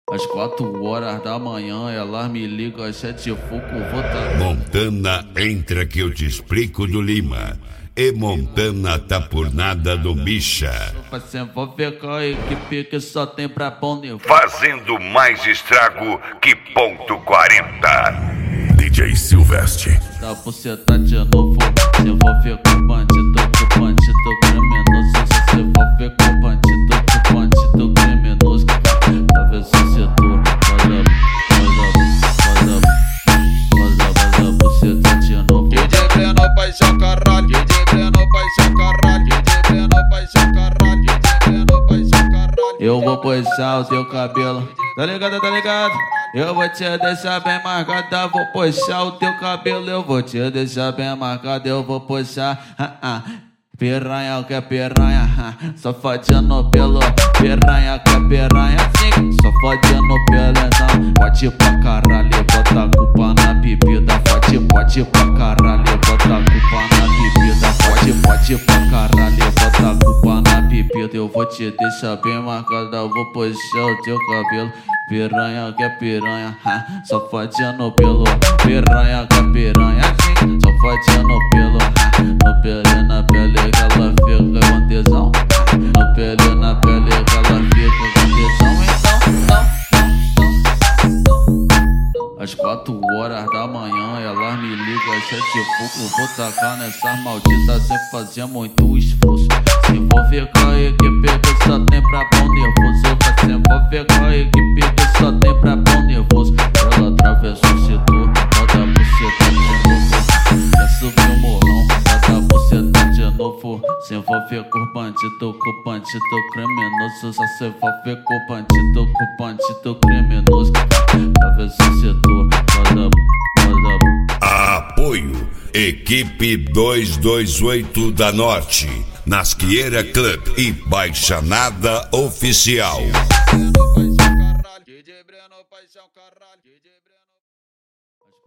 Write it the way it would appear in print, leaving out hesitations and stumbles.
Às 4 horas da manhã, ela me liga às 7 e pouco, vou tá... Montana, entra que eu te explico do Lima. E Montana tá por nada do bicha. Se envolver com a equipe que só tem pra bom nível. Fazendo mais estrago que ponto 40. DJ Silvestre. Da buceta de novo. Se envolver com bandido criminoso. Se envolver com bandido criminoso. Talvez o setor. Olha, buceta de novo. DJ Breno, paixão caralho. DJ Breno, paixão caralho. DJ Breno, paixão caralho. DJ Breno, paixão caralho. Eu vou puxar o teu cabelo. Tá ligado, tá ligado? Eu vou te deixar bem marcada, vou puxar o teu cabelo. Eu vou te deixar bem marcada, eu vou puxar. Piranha que é piranha, só fodendo pelo. Piranha que é piranha, sim, só fodendo pelo. Então, pode pra caralho, bota a culpa na bebida. Pode pra caralho, bota a culpa na bebida. Pode pra caralho, bota a culpa na bebida. Eu vou te deixar bem marcada, eu vou puxar o teu cabelo. Piranha que é piranha, só fodendo pelo. Piranha que é piranha, sim, só fodendo pelo. No pele, na pele que ela fica com tesão. No pele, na pele que ela fica com tesão. Então, às 4 horas da manhã, ela me liga às 7 e pouco. Vou tacar nessas malditas sem fazer muito esforço. Se envolver com a equipe que só tem pra bom nervoso. Vai se envolver com a equipe que só tem pra bom nervoso. Ela atravessa o setor, roda a buceta de novo. Quer subir o morrão, roda a buceta de novo. Se envolver com bandido criminoso. Só se envolver com bandido criminoso. Atravessa o setor, roda. Apoio Equipe 228 da Norte, Nasqueira Club e Baixanada Oficial. DJ Breno, paixão caralho. DJ Breno, paixão caralho.